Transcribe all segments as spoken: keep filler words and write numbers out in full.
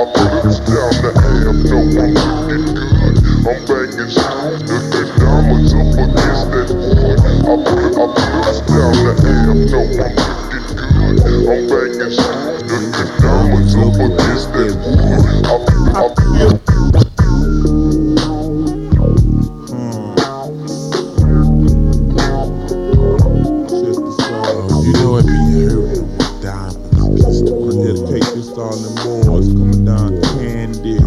put it down the am, no, I'm looking good. I'm banging smooth, the diamonds up against that wood. I put it, I put it down the am, no, I'm looking good. I'm banging smooth, the diamonds up against that wood. I, I, I, You know it be hurting with diamonds. I wanna dedicate this to all the boys coming down Candy.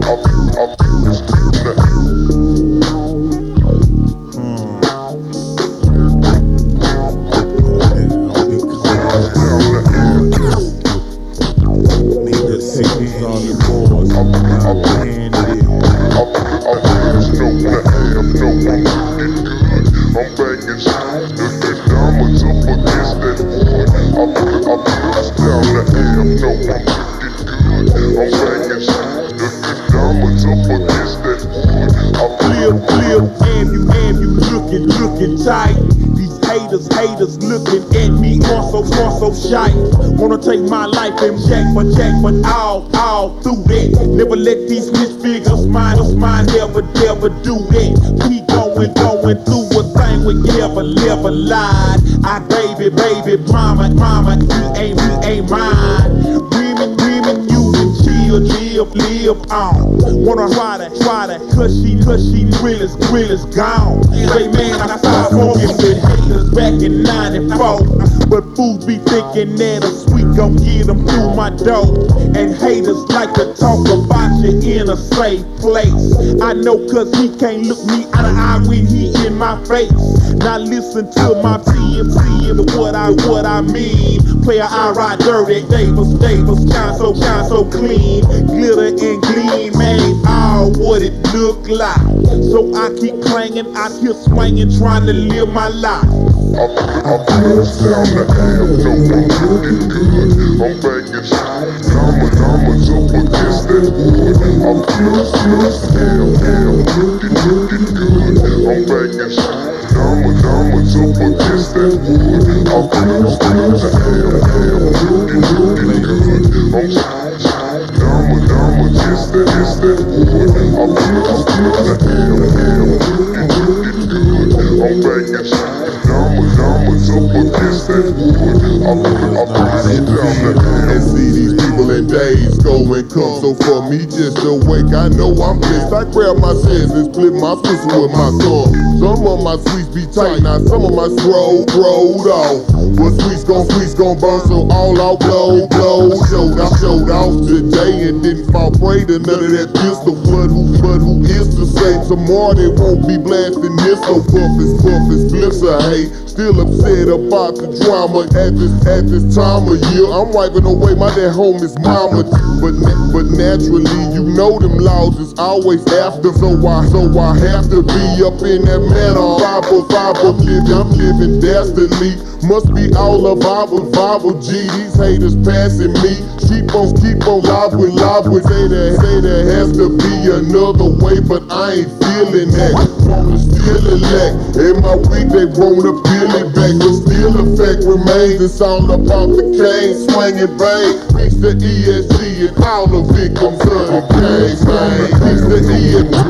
I'm banging smooth, the diamonds up against that wood. I put it, I put it down the am, no, I'm looking good. I'm banging smooth, the diamonds up against that wood. I Flip, flip, and you, and you looking, looking tight. These haters, haters looking at me, on so, on so shy. Wanna take my life and jack for jack, but all, all through that. Never let these misfigures, minus mine, never, never do that. We going, going through a thing we never, never lied. I baby, baby, mama, mama, we ain't, we ain't mine. Women, women, you can chill, live, live on. Wanna try to, try to, cause she, cause she real is, real is gone. Say man, I started smoking with haters back in ninety-four. But fools be thinking that a sweet gon' get them through my door. And haters like to talk about you in a safe place. I know cause he can't look me eye to eye when he in my face. Now listen to my T M C and what I, what I mean. Player I ride dirty, Davis, Davis, shine so, shine so clean. Glitter and gleam, made all what it look like. So I keep clanging, out here swinging, trying to live my life. I put it, I put it down the am, no, I'm looking good. I'm banging smooth, diamond, diamonds up against that wood. I put it, put it down, am, looking, looking good. I'm banging smooth, diamond, diamonds up against that wood. I put it, put it down, am, looking, looking good. I'm smooth, smooth, diamond, diamonds against that, against that wood. I put it, put it down, am, looking, looking good. I'm banging smooth, diamond, diamonds up against that wood. I put it, I put it down the am. And see these people and days go and come. So for me just to wake, I know I'm blessed. I grab my sense and split my pistol with my thumb. Some of my sweets be tight, now some of my roll, rolled off. But sweets gon' sweets gon' burn, so all out blow, blow. Showed off, showed off today and didn't fall prey to none of that pistol. But who, but who is to say tomorrow they won't be blasting this? So puffin', puffin', flips of hate. Still upset about the drama at this, at this time of year. I'm wiping away my dead homie's mama. But but naturally, you know them laws is always after. So I, so I have to be up in that manner. Five oh five, I'm living, I'm living dastardly. Must be all of our Bible G. These haters passing me. Keep on, keep on live with, live with. Say there, say there has to be another way, but I ain't feeling that. Wanna steal it lack. In my week they wanna peel it back, but still the fact remains. It's all about the cane swinging bang. Reach the E S G and all the victims of the gang bang. Reach the E S G.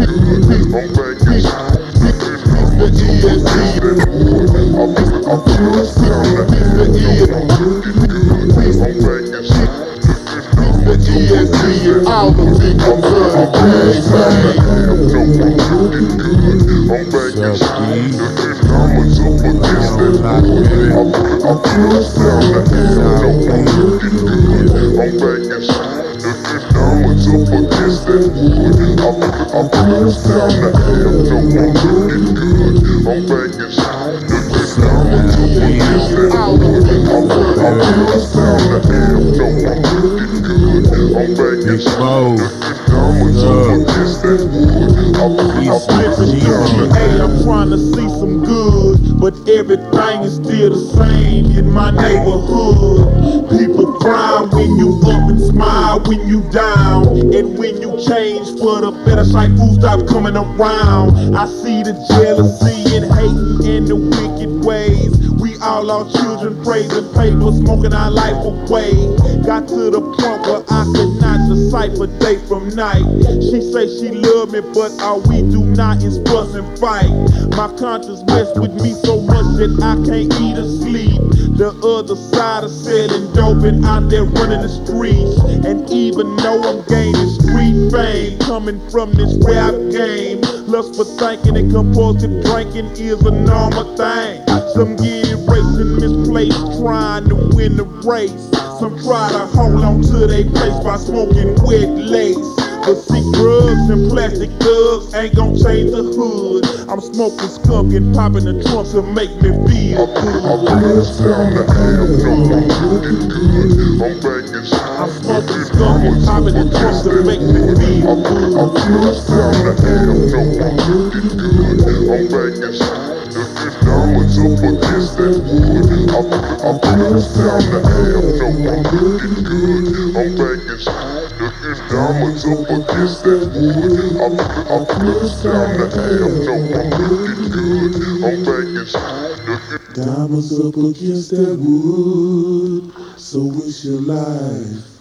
The E S G, I'm feeling down the the E S G and all the victims of the gang bang. I'm banging smooth, the diamonds up against that wood. I put it down the am, no, I'm looking good. I'm banging smooth, the diamonds up against that wood. I put it down the am, no, I'm looking good. I'm banging smooth, the diamonds up against that wood. I put it down the am, no, I'm looking good. I'm banging smooth, the diamonds up against that wood. I put it down the am. Hey, I'm trying to see some good, but everything is still the same in my neighborhood. People cry when you up and smile when you down, and when you change for the better, sight fools stop coming around. I see the jealousy and hating and the wicked ways. We all our children praising paper, smoking our life away. Got to the point where I could not just cipher day from night. She say she love me, but all we do not is fuss and fight. My conscience mess with me so much that I can't eat or sleep. The other side of selling dope and out there running the streets. And even though I'm gaining street fame, coming from this rap game, lust for thinking and compulsive drinking is a normal thing. Some get erased and misplaced, trying to win the race. Some try to hold on to their place by smoking wet lace. But see, drugs and plastic thugs ain't gon' change the hood. I'm smoking skunk and popping the trunk to make me feel good. I'm blessed down the am, no I'm looking good. I'm banging shit. I'm smoking skunk and popping the trunk to make me feel good. I'm blessed down the am, no I'm looking good. I'm banging shit. Diamonds up against that wood. I'm, I'm blessed down the am, no I'm looking good. I'm banging shit. Diamonds up against that wood. I'm, I'm blessed down the am, no I'm looking good. I'm banging shit. Diamonds up against that wood, so it's your life.